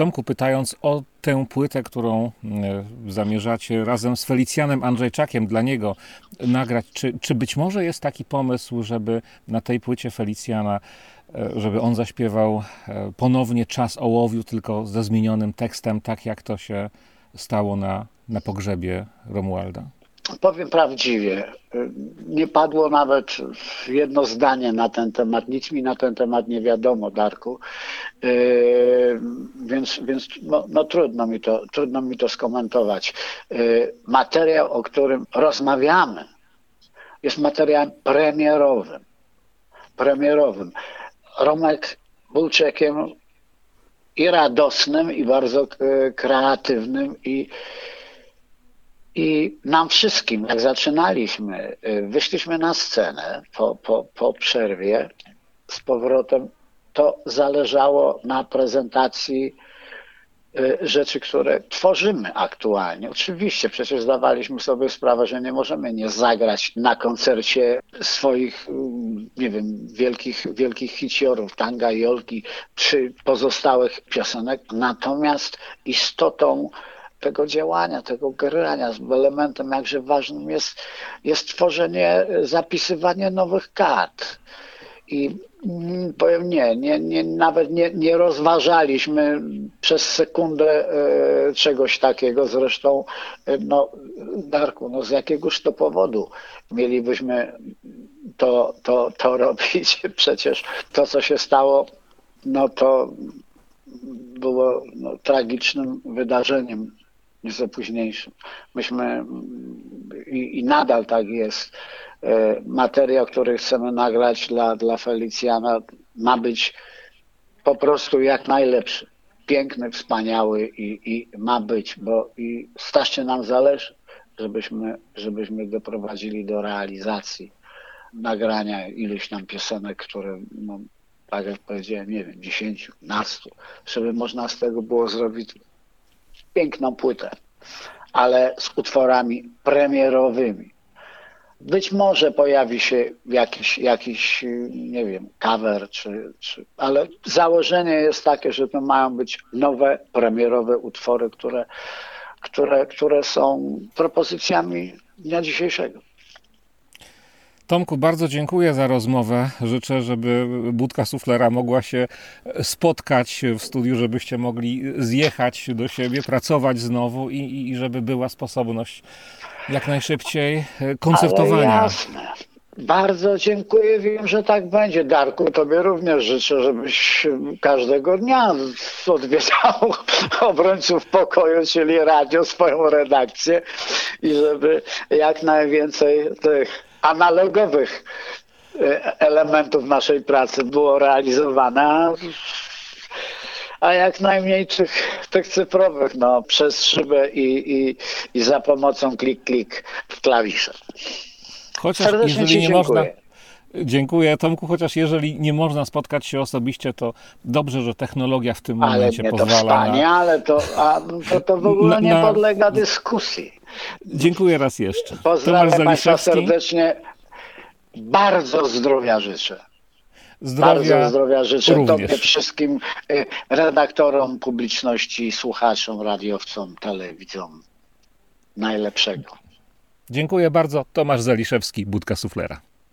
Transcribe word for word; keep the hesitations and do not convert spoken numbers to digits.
Tomku, pytając o tę płytę, którą e, zamierzacie razem z Felicjanem Andrzejczakiem dla niego nagrać, czy, czy być może jest taki pomysł, żeby na tej płycie Felicjana, e, żeby on zaśpiewał e, ponownie Czas ołowiu, tylko ze zmienionym tekstem, tak jak to się stało na, na pogrzebie Romualda? Powiem prawdziwie, nie padło nawet jedno zdanie na ten temat, nic mi na ten temat nie wiadomo, Darku. Yy, więc więc no, no trudno mi to, trudno mi to skomentować. Yy, materiał, o którym rozmawiamy, jest materiałem premierowym. Premierowym. Romek był człowiekiem i radosnym, i bardzo e, kreatywnym, i I nam wszystkim, jak zaczynaliśmy, y, wyszliśmy na scenę po, po, po przerwie z powrotem, to zależało na prezentacji y, rzeczy, które tworzymy aktualnie. Oczywiście, przecież zdawaliśmy sobie sprawę, że nie możemy nie zagrać na koncercie swoich, y, nie wiem, wielkich, wielkich hiciorów, tanga, jolki, czy pozostałych piosenek. Natomiast istotą tego działania, tego grania, z elementem jakże ważnym jest, jest tworzenie, zapisywanie nowych kart. I mm, powiem nie, nie, nie nawet nie, nie rozważaliśmy przez sekundę e, czegoś takiego. Zresztą, e, no, Darku, no z jakiegoż to powodu mielibyśmy to, to, to robić? Przecież to, co się stało, no to było no, tragicznym wydarzeniem, nieco późniejszym. Myśmy i, i nadal tak jest. E, Materiał, który chcemy nagrać dla, dla Felicjana, ma być po prostu jak najlepszy. Piękny, wspaniały i, i ma być, bo i strasznie nam zależy, żebyśmy, żebyśmy doprowadzili do realizacji nagrania iluś tam piosenek, które, no, tak jak powiedziałem, nie wiem, dziesięciu, nastu, żeby można z tego było zrobić piękną płytę, ale z utworami premierowymi. Być może pojawi się jakiś, jakiś nie wiem, cover, czy, czy, ale założenie jest takie, że to mają być nowe, premierowe utwory, które, które, które są propozycjami dnia dzisiejszego. Tomku, bardzo dziękuję za rozmowę. Życzę, żeby Budka Suflera mogła się spotkać w studiu, żebyście mogli zjechać do siebie, pracować znowu i, i żeby była sposobność jak najszybciej koncertowania. Ale jasne. Bardzo dziękuję, wiem, że tak będzie. Darku, tobie również życzę, żebyś każdego dnia odwiedzał Obrońców Pokoju, czyli radio, swoją redakcję i żeby jak najwięcej tych analogowych elementów naszej pracy było realizowane, a, a jak najmniej tych, tych cyfrowych, no, przez szybę i, i, i za pomocą klik-klik w klawisze. Chociaż Serdecznie jeżeli ci nie można. dziękuję. Dziękuję, Tomku, chociaż jeżeli nie można spotkać się osobiście, to dobrze, że technologia w tym Ale momencie nie, to pozwala na... wspaniale, to, a, to, to w ogóle na, nie na... podlega dyskusji. Dziękuję raz jeszcze. Pozdrawiam Tomasz Państwa Zaliszewski. serdecznie. Bardzo zdrowia życzę. Zdrowia Bardzo zdrowia życzę również. Tobie, wszystkim y, redaktorom, publiczności, słuchaczom, radiowcom, telewidzom. Najlepszego. Dziękuję bardzo. Tomasz Zaliszewski, Budka Suflera.